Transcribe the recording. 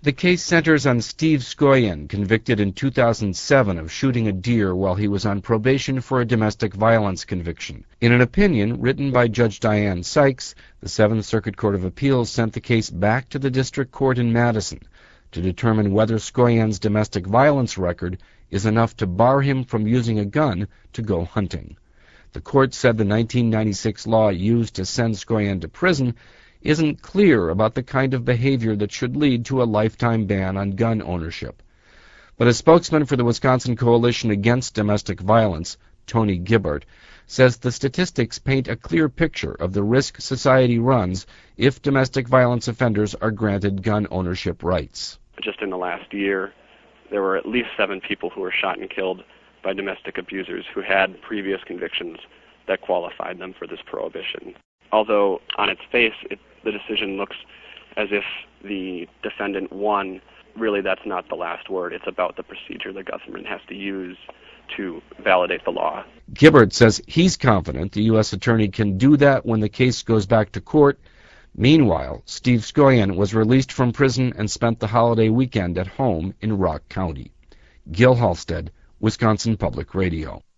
The case centers on Steve Scoyen, convicted in 2007 of shooting a deer while he was on probation for a domestic violence conviction. In an opinion written by Judge Diane Sykes, the Seventh Circuit Court of Appeals sent the case back to the District Court in Madison to determine whether Scoyen's domestic violence record is enough to bar him from using a gun to go hunting. The court said the 1996 law used to send Scoyen to prison isn't clear about the kind of behavior that should lead to a lifetime ban on gun ownership. But a spokesman for the Wisconsin Coalition Against Domestic Violence, Tony Gibbert, says the statistics paint a clear picture of the risk society runs if domestic violence offenders are granted gun ownership rights. Just in the last year, there were at least 7 people who were shot and killed by domestic abusers who had previous convictions that qualified them for this prohibition. Although on its face, the decision looks as if the defendant won, really that's not the last word. It's about the procedure the government has to use to validate the law. Gibbert says he's confident the U.S. Attorney can do that when the case goes back to court. Meanwhile, Steve Scoyen was released from prison and spent the holiday weekend at home in Rock County. Gil Halstead, Wisconsin Public Radio.